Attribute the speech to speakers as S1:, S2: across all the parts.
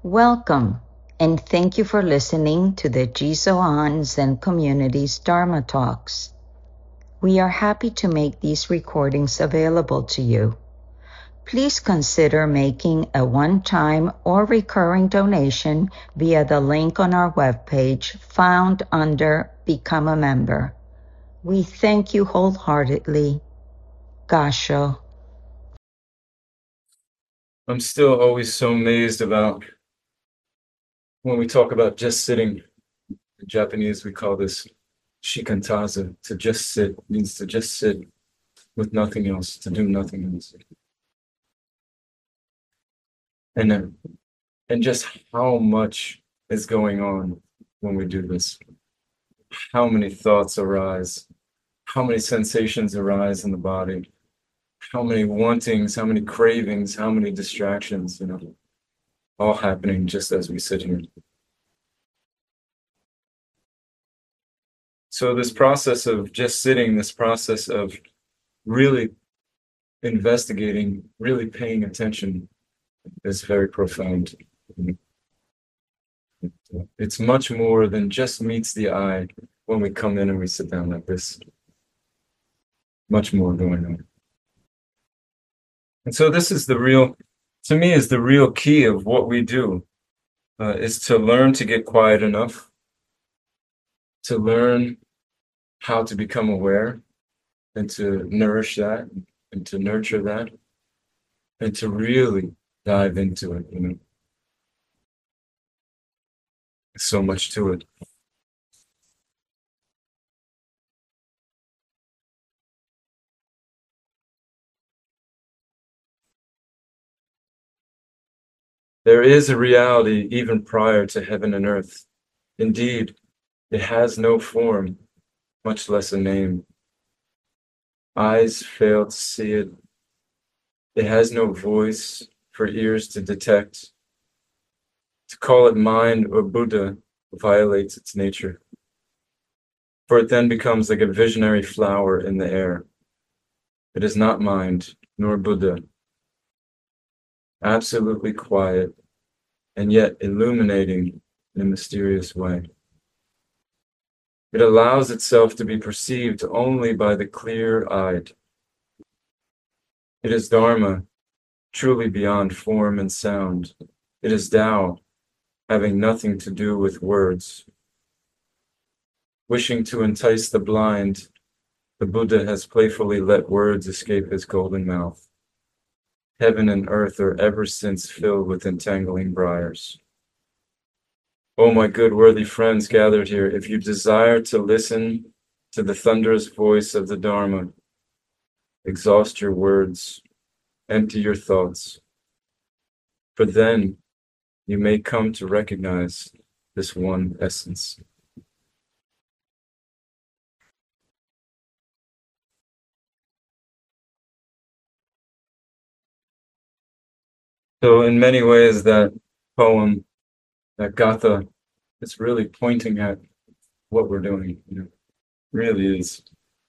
S1: Welcome, and thank you for listening to the Jisoan Zen Community's Dharma Talks. We are happy to make these recordings available to you. Please consider making a one-time or recurring donation via the link on our webpage found under Become a Member. We thank you wholeheartedly. Gasho.
S2: I'm still always so amazed about when we talk about just sitting. In Japanese, we call this shikantaza. To just sit means to just sit with nothing else, to do nothing else. And just how much is going on when we do this. How many thoughts arise, how many sensations arise in the body, how many wantings, how many cravings, how many distractions, all happening just as we sit here. So this process of just sitting, this process of really investigating, really paying attention is very profound. It's much more than just meets the eye when we come in and we sit down like this. Much more going on. And so this is to me, is the real key of what we do, is to learn to get quiet enough, to learn how to become aware and to nourish that and to nurture that and to really dive into it. So much to it. There is a reality even prior to heaven and earth. Indeed, it has no form, much less a name. Eyes fail to see it. It has no voice for ears to detect. To call it mind or Buddha violates its nature, for it then becomes like a visionary flower in the air. It is not mind nor Buddha. Absolutely quiet, and yet illuminating in a mysterious way. It allows itself to be perceived only by the clear-eyed. It is Dharma, truly beyond form and sound. It is Tao, having nothing to do with words. Wishing to entice the blind, the Buddha has playfully let words escape his golden mouth. Heaven and earth are ever since filled with entangling briars. Oh, my good worthy friends gathered here, if you desire to listen to the thunderous voice of the Dharma, exhaust your words, empty your thoughts, for then you may come to recognize this one essence. So in many ways, that poem, that Gatha, is really pointing at what we're doing, really is.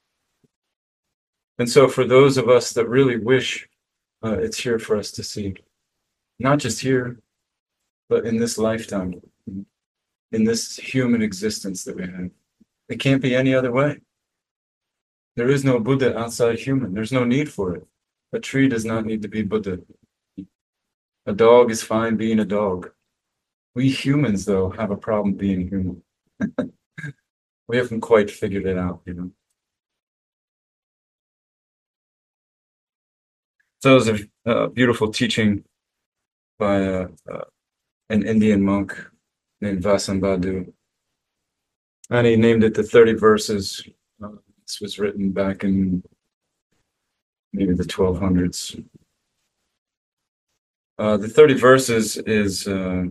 S2: And so for those of us that really wish it's here for us to see, not just here, but in this lifetime, in this human existence that we have. It can't be any other way. There is no Buddha outside human. There's no need for it. A tree does not need to be Buddha. A dog is fine being a dog. We humans, though, have a problem being human. We haven't quite figured it out, So there's a beautiful teaching by an Indian monk named Vasambhaddu. And he named it the 30 Verses. This was written back in maybe the 1200s. The 30 Verses is, the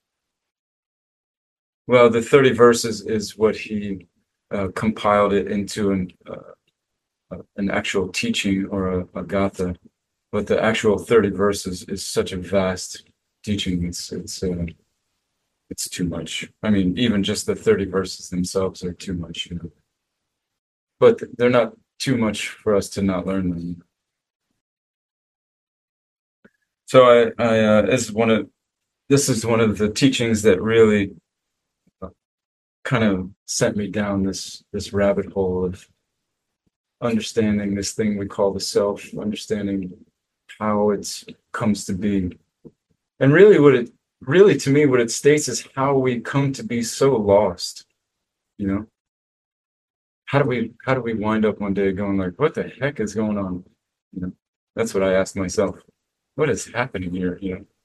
S2: 30 Verses is what he compiled it into an actual teaching or a gatha. But the actual 30 Verses is such a vast teaching. It's too much. I mean, even just the 30 Verses themselves are too much, But they're not too much for us to not learn them. So I this is one of this is one of the teachings that really kind of sent me down this rabbit hole of understanding this thing we call the self, understanding how it comes to be. And really to me, what it states is how we come to be so lost, you know? How do we wind up one day going like, what the heck is going on? You know, that's what I asked myself. What is happening here? You know?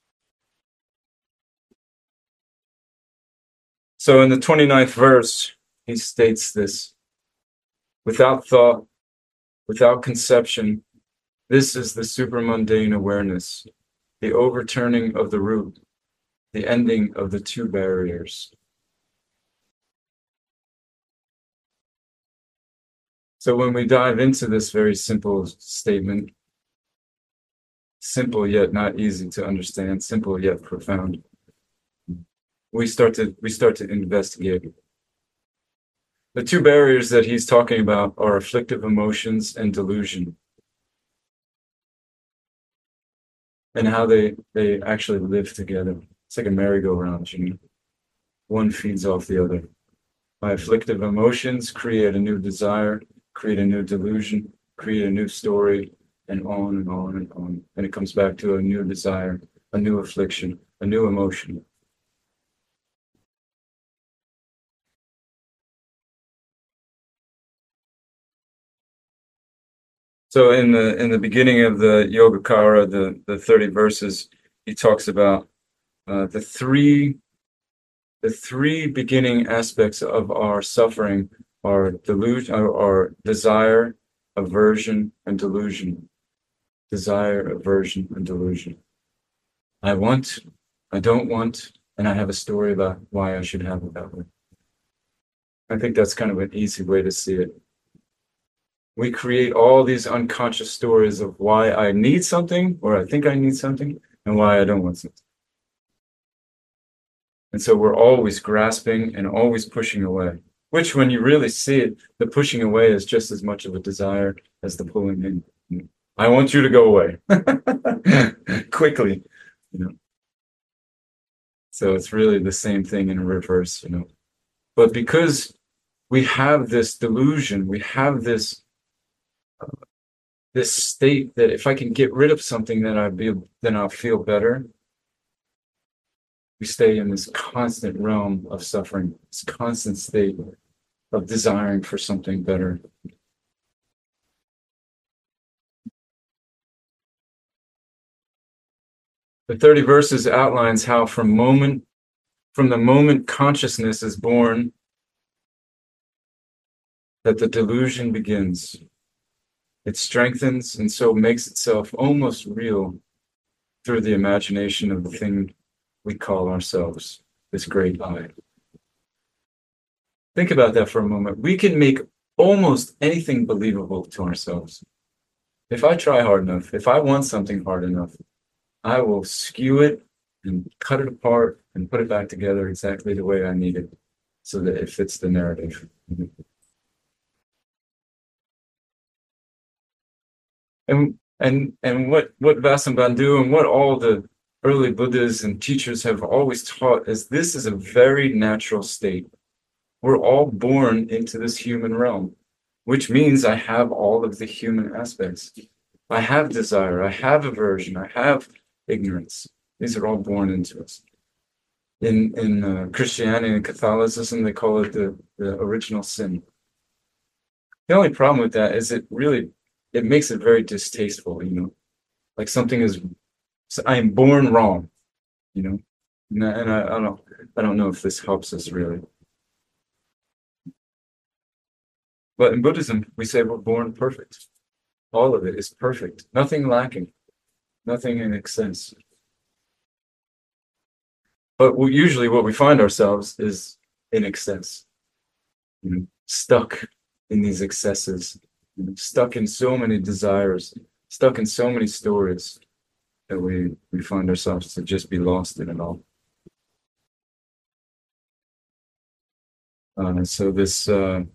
S2: So in the 29th verse, he states this: without thought, without conception, this is the supramundane awareness, the overturning of the root, the ending of the two barriers. So when we dive into this very simple statement, simple yet not easy to understand, simple yet profound, we start to investigate. The two barriers that he's talking about are afflictive emotions and delusion, and how they actually live together. It's like a merry-go-round, you know? One feeds off the other. My afflictive emotions create a new desire, create a new delusion, create a new story, and on and on and on. And it comes back to a new desire, a new affliction, a new emotion. So in the beginning of the Yogacara, the 30 verses, he talks about the three beginning aspects of our suffering are delusion, or desire, aversion, and delusion. Desire, aversion, and delusion. I want, I don't want, and I have a story about why I should have it that way. I think that's kind of an easy way to see it. We create all these unconscious stories of why I need something, or I think I need something, and why I don't want something. And so we're always grasping and always pushing away, which when you really see it, the pushing away is just as much of a desire as the pulling in. I want you to go away quickly, you know. So it's really the same thing in reverse, you know. But because we have this delusion, we have this state that if I can get rid of something, then I'll feel better. We stay in this constant realm of suffering, this constant state of desiring for something better. The 30 verses outlines how from the moment consciousness is born, that the delusion begins. It strengthens and so makes itself almost real through the imagination of the thing we call ourselves, this great I. Think about that for a moment. We can make almost anything believable to ourselves. If I try hard enough, if I want something hard enough, I will skew it and cut it apart and put it back together exactly the way I need it so that it fits the narrative. And what Vasambandhu and what all the early Buddhas and teachers have always taught is this is a very natural state. We're all born into this human realm, which means I have all of the human aspects. I have desire, I have aversion, I have ignorance. These are all born into us. In Christianity and Catholicism, they call it the original sin. The only problem with that is it makes it very distasteful, you know, like I am born wrong, you know, and I don't know if this helps us really. But in Buddhism, we say we're born perfect. All of it is perfect, nothing lacking, nothing in excess. But usually what we find ourselves is in excess, you know, stuck in these excesses, you know, stuck in so many desires, stuck in so many stories that we find ourselves to just be lost in it all. So this an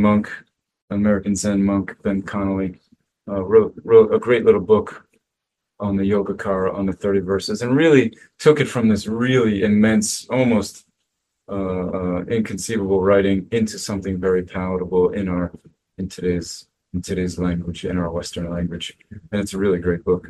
S2: American Zen monk, Ben Connolly, wrote a great little book on the Yogacara, on the 30 verses, and really took it from this really immense, almost inconceivable writing into something very palatable in today's language, in our Western language. And it's a really great book.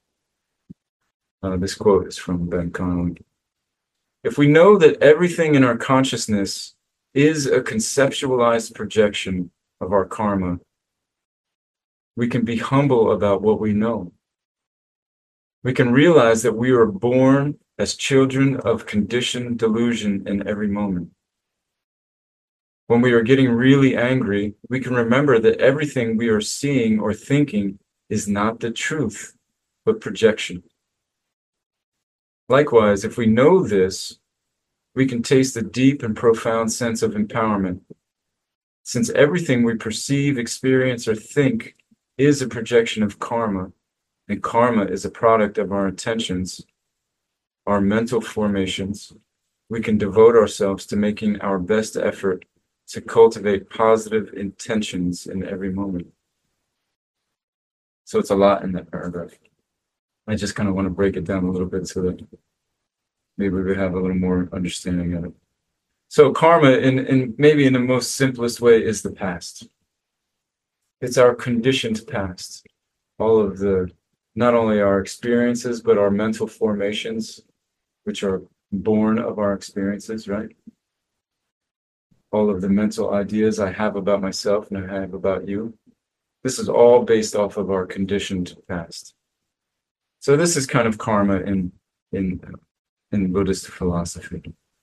S2: This quote is from Ben Connolly. If we know that everything in our consciousness is a conceptualized projection of our karma, we can be humble about what we know. We can realize that we are born as children of conditioned delusion in every moment. When we are getting really angry, we can remember that everything we are seeing or thinking is not the truth, but projection. Likewise, if we know this, we can taste a deep and profound sense of empowerment. Since everything we perceive, experience, or think is a projection of karma, and karma is a product of our intentions, our mental formations, we can devote ourselves to making our best effort to cultivate positive intentions in every moment. So it's a lot in that paragraph. I just kind of want to break it down a little bit so that maybe we have a little more understanding of it. So karma, in maybe in the most simplest way, is the past. It's our conditioned past. All of the, not only our experiences, but our mental formations, which are born of our experiences, right? All of the mental ideas I have about myself and I have about you. This is all based off of our conditioned past. So this is kind of karma in Buddhist philosophy.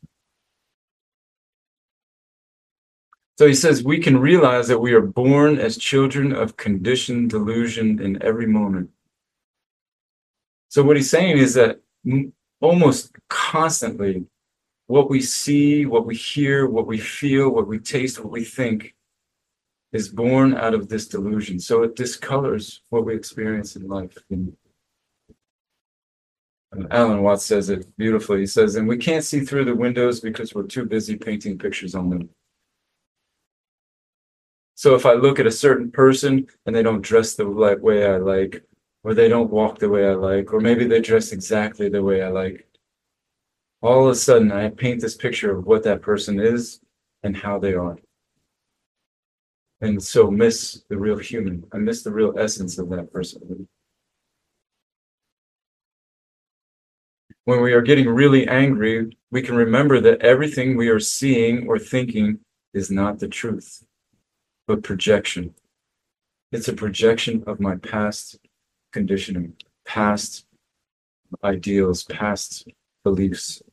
S2: So he says, we can realize that we are born as children of conditioned delusion in every moment. So what he's saying is that almost constantly, what we see, what we hear, what we feel, what we taste, what we think is born out of this delusion. So it discolors what we experience in life. And Alan Watts says it beautifully. He says, and we can't see through the windows because we're too busy painting pictures on them. So if I look at a certain person and they don't dress the way I like, or they don't walk the way I like, or maybe they dress exactly the way I like, all of a sudden I paint this picture of what that person is and how they are. And so miss the real human. I miss the real essence of that person. When we are getting really angry, we can remember that everything we are seeing or thinking is not the truth, but projection. It's a projection of my past conditioning, past ideals, past beliefs.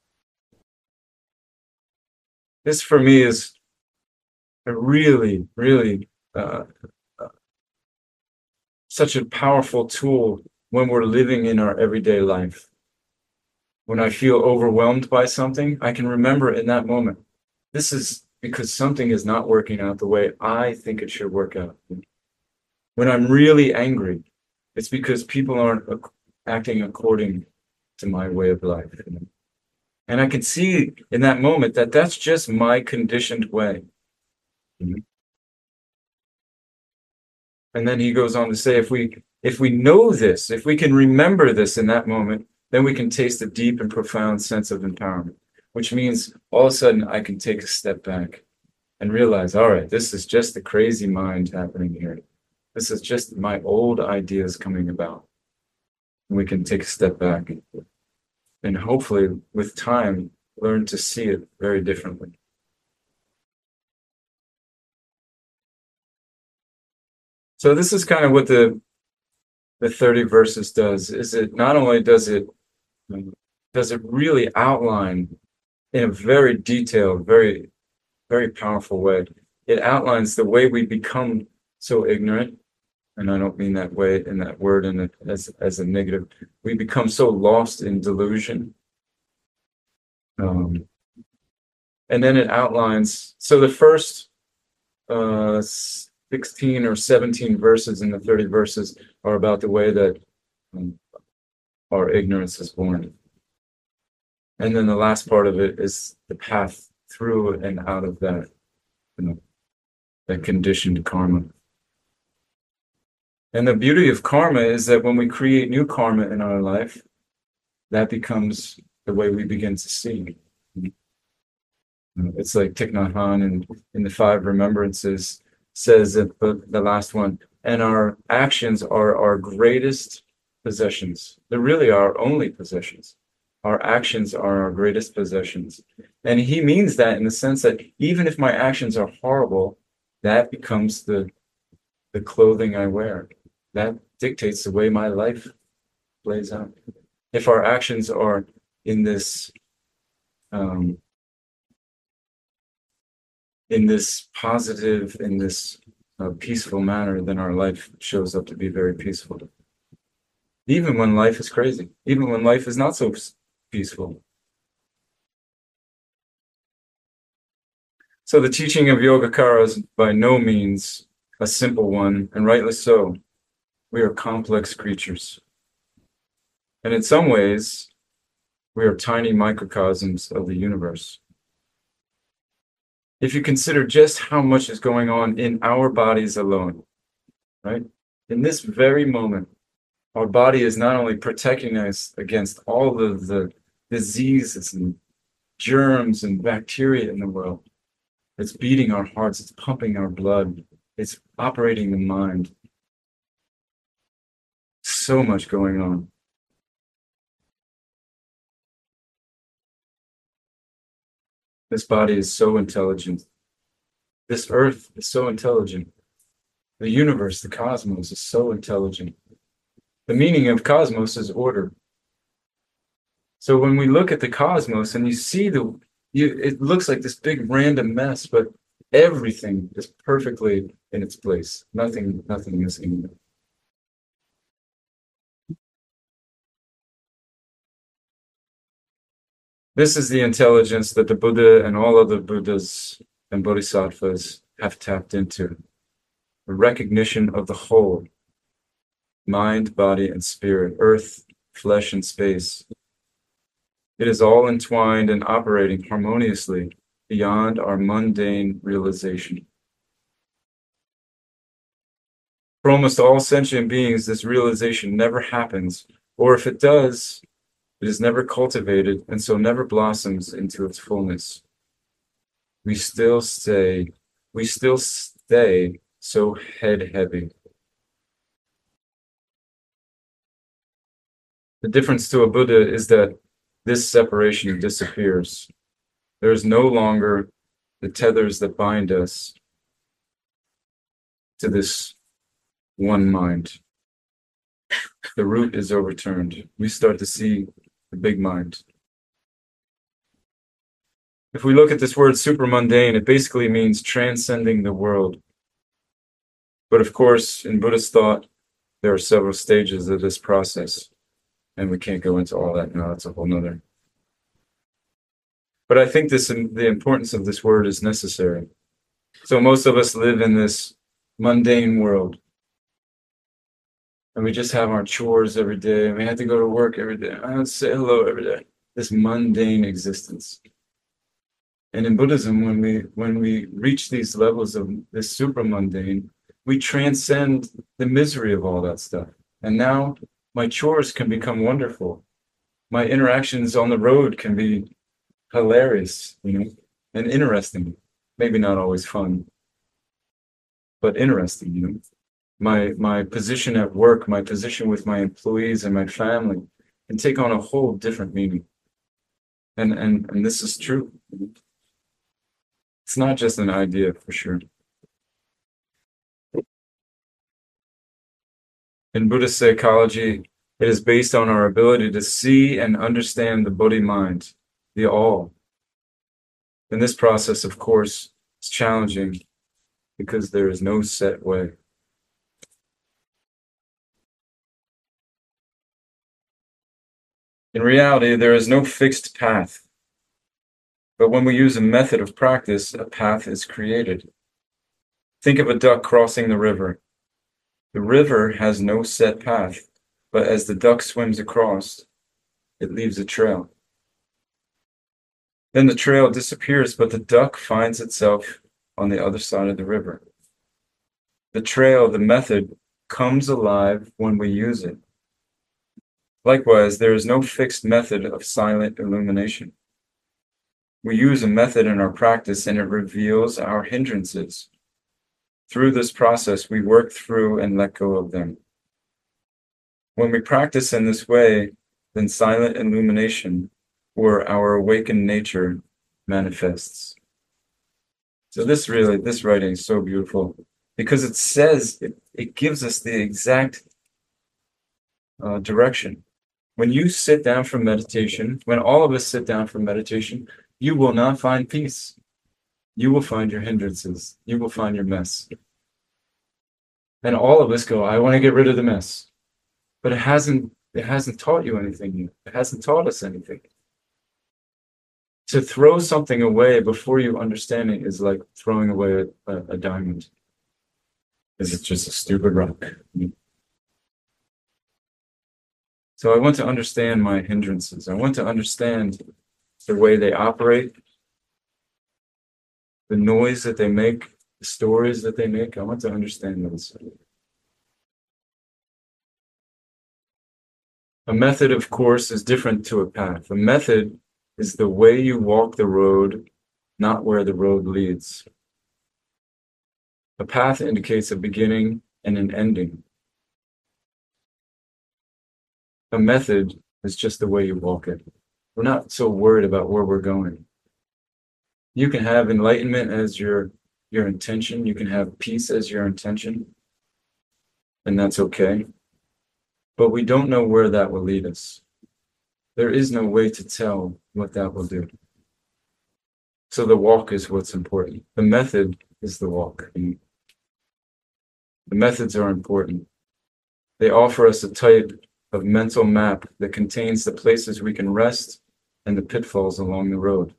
S2: This for me is a really, really such a powerful tool when we're living in our everyday life. When I feel overwhelmed by something, I can remember in that moment, this is because something is not working out the way I think it should work out. When I'm really angry, it's because people aren't acting according to my way of life. And I can see in that moment that that's just my conditioned way. And then he goes on to say, if we know this, if we can remember this in that moment, then we can taste a deep and profound sense of empowerment, which means all of a sudden I can take a step back and realize, all right, this is just the crazy mind happening here. This is just my old ideas coming about. And we can take a step back and hopefully with time, learn to see it very differently. So this is kind of what the 30 verses does, is it not only does it really outline in a very detailed, very, very powerful way, it outlines the way we become so ignorant, and I don't mean that way in that word as a negative. We become so lost in delusion. And then it outlines, so the first 16 or 17 verses in the 30 verses are about the way that our ignorance is born. And then the last part of it is the path through and out of that, that conditioned karma. And the beauty of karma is that when we create new karma in our life, that becomes the way we begin to see. It's like Thich Nhat Hanh in the Five Remembrances says that the last one, and our actions are our greatest possessions. They're really our only possessions. Our actions are our greatest possessions. And he means that in the sense that even if my actions are horrible, that becomes the clothing I wear. That dictates the way my life plays out. If our actions are in this positive, in this peaceful manner, then our life shows up to be very peaceful. Even when life is crazy, even when life is not so peaceful. So the teaching of Yogacara is by no means a simple one, and rightly so. We are complex creatures. And in some ways, we are tiny microcosms of the universe. If you consider just how much is going on in our bodies alone, right? In this very moment, our body is not only protecting us against all of the diseases and germs and bacteria in the world, it's beating our hearts, it's pumping our blood, it's operating the mind. So much going on. This body is so intelligent. This earth is so intelligent. The universe, the cosmos, is so intelligent. The meaning of cosmos is order. So when we look at the cosmos and you see it looks like this big random mess, but everything is perfectly in its place. Nothing missing. This is the intelligence that the Buddha and all other Buddhas and Bodhisattvas have tapped into. The recognition of the whole, mind, body, and spirit, earth, flesh, and space. It is all entwined and operating harmoniously beyond our mundane realization. For almost all sentient beings, this realization never happens, or if it does, it is never cultivated and so never blossoms into its fullness. We still stay so head heavy. The difference to a Buddha is that this separation disappears. There is no longer the tethers that bind us to this one mind. The root is overturned. We start to see the big mind. If we look at this word supramundane, it basically means transcending the world. But of course, in Buddhist thought, there are several stages of this process, and we can't go into all that now. That's a whole nother. But I think the importance of this word is necessary. So most of us live in this mundane world, and we just have our chores every day, and we have to go to work every day. I don't say hello every day. This mundane existence. And in Buddhism, when we reach these levels of this supramundane, we transcend the misery of all that stuff. And now my chores can become wonderful. My interactions on the road can be hilarious, and interesting. Maybe not always fun, but interesting, My position at work, my position with my employees and my family can take on a whole different meaning. And this is true. It's not just an idea, for sure. In Buddhist psychology, it is based on our ability to see and understand the Bodhi mind, the all. And this process, of course, is challenging because there is no set way. In reality, there is no fixed path. But when we use a method of practice, a path is created. Think of a duck crossing the river. The river has no set path, but as the duck swims across, it leaves a trail. Then the trail disappears, but the duck finds itself on the other side of the river. The trail, the method, comes alive when we use it. Likewise, there is no fixed method of silent illumination. We use a method in our practice and it reveals our hindrances. Through this process, we work through and let go of them. When we practice in this way, then silent illumination, or our awakened nature, manifests. So this writing is so beautiful because it says, it gives us the exact direction. When you sit down for meditation, when all of us sit down for meditation, you will not find peace. You will find your hindrances. You will find your mess. And all of us go, I want to get rid of the mess. But it hasn't taught you anything new. It hasn't taught us anything. To throw something away before you understand it is like throwing away a diamond. Because it's just a stupid rock. So I want to understand my hindrances. I want to understand the way they operate, the noise that they make, the stories that they make. I want to understand those. A method, of course, is different to a path. A method is the way you walk the road, not where the road leads. A path indicates a beginning and an ending. A method is just the way you walk it. We're not so worried about where we're going. You can have enlightenment as your intention. You can have peace as your intention. And that's okay. But we don't know where that will lead us. There is no way to tell what that will do. So the walk is what's important. The method is the walk. The methods are important. They offer us a type of mental map that contains the places we can rest and the pitfalls along the road.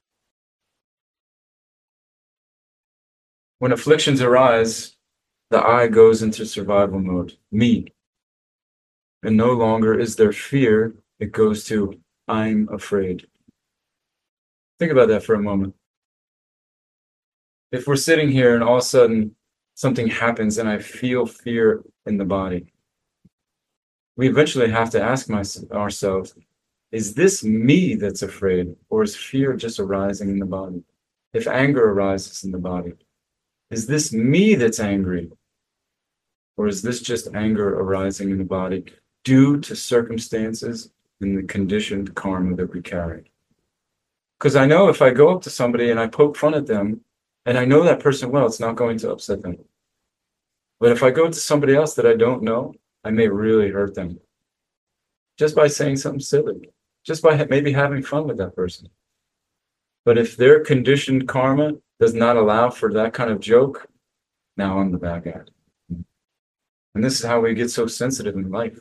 S2: When afflictions arise, the I goes into survival mode, me. And no longer is there fear, it goes to I'm afraid. Think about that for a moment. If we're sitting here and all of a sudden something happens and I feel fear in the body, we eventually have to ask ourselves, is this me that's afraid, or is fear just arising in the body? If anger arises in the body, is this me that's angry, or is this just anger arising in the body due to circumstances and the conditioned karma that we carry? Because I know if I go up to somebody and I poke fun at them, and I know that person well, it's not going to upset them. But if I go to somebody else that I don't know, I may really hurt them. Just by saying something silly. Just by maybe having fun with that person. But if their conditioned karma does not allow for that kind of joke, now I'm the bad guy. And this is how we get so sensitive in life.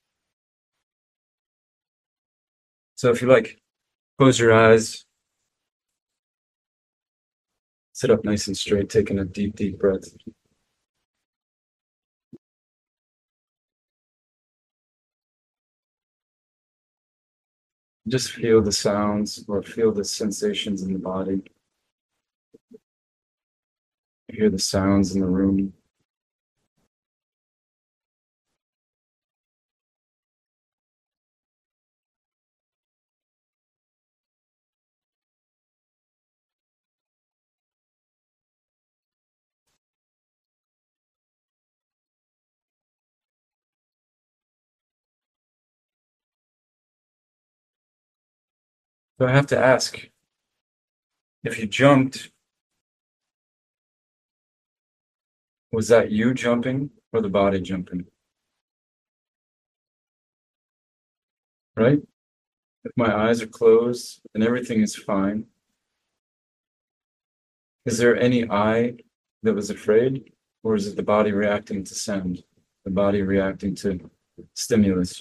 S2: So if you like, close your eyes, sit up nice and straight, taking a deep, deep breath. Just feel the sounds or feel the sensations in the body. Hear the sounds in the room. So I have to ask, if you jumped, was that you jumping or the body jumping? Right? If my eyes are closed and everything is fine, is there any I that was afraid, or is it the body reacting to sound, the body reacting to stimulus?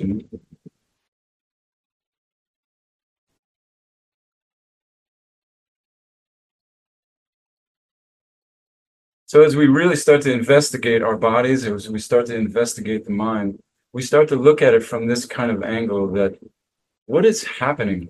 S2: So as we really start to investigate our bodies, as we start to investigate the mind, we start to look at it from this kind of angle that what is happening?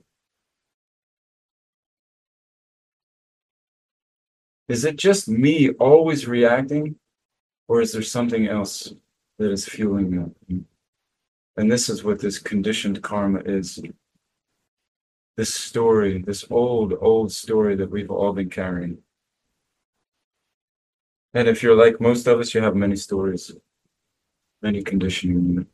S2: Is it just me always reacting, or is there something else that is fueling that. And this is what this conditioned karma is. This story, this old story that we've all been carrying. And if you're like most of us, you have many stories, many conditioning.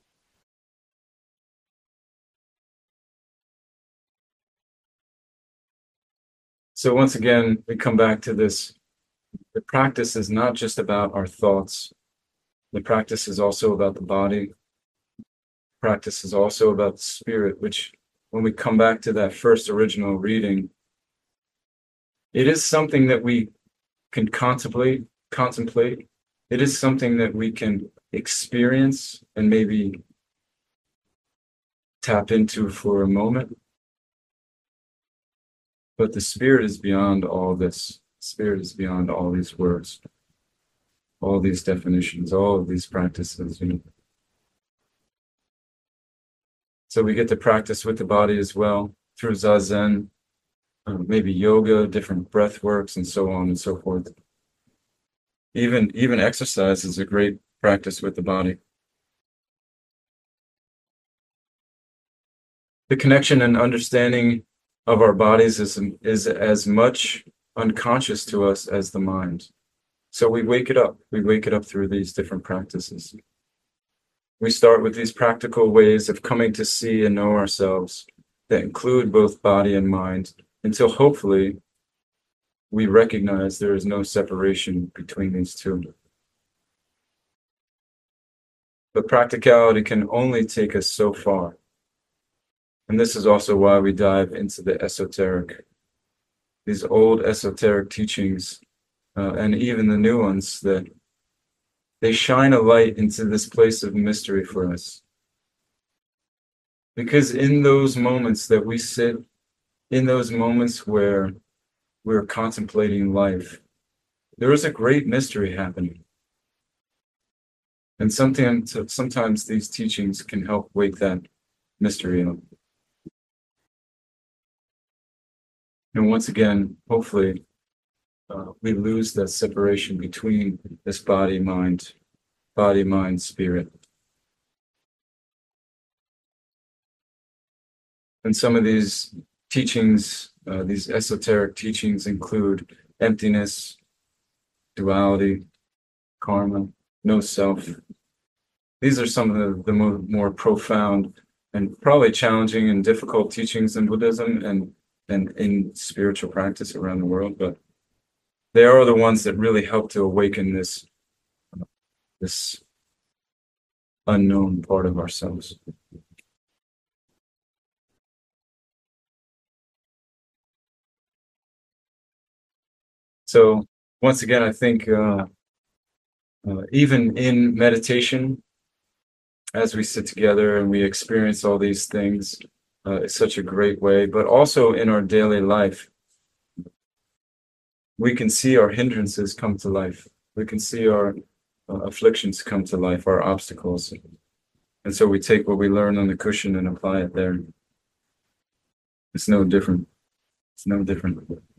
S2: So once again, we come back to this. The practice is not just about our thoughts. The practice is also about the body. Practice is also about the spirit, which when we come back to that first original reading, it is something that we can contemplate. It is something that we can experience and maybe tap into for a moment. But the spirit is beyond all this. Spirit is beyond all these words, all these definitions, all of these practices. So we get to practice with the body as well through zazen, maybe yoga, different breath works, and so on and so forth. Even exercise is a great practice with the body. The connection and understanding of our bodies is as much unconscious to us as the mind. So we wake it up. We wake it up through these different practices. We start with these practical ways of coming to see and know ourselves that include both body and mind, until hopefully we recognize there is no separation between these two. But practicality can only take us so far. And this is also why we dive into the esoteric, these old esoteric teachings, and even the new ones, that they shine a light into this place of mystery for us. Because in those moments that we sit, in those moments where we're contemplating life, there is a great mystery happening. And sometimes these teachings can help wake that mystery up. And once again, hopefully, we lose that separation between this body, mind, spirit. And some of these teachings, these esoteric teachings, include emptiness, duality, karma, no self. These are some of the more profound and probably challenging and difficult teachings in Buddhism and in spiritual practice around the world, but they are the ones that really help to awaken this unknown part of ourselves. So once again, I think even in meditation, as we sit together and we experience all these things, it's such a great way, but also in our daily life, we can see our hindrances come to life. We can see our afflictions come to life, our obstacles. And so we take what we learn on the cushion and apply it there. It's no different. It's no different.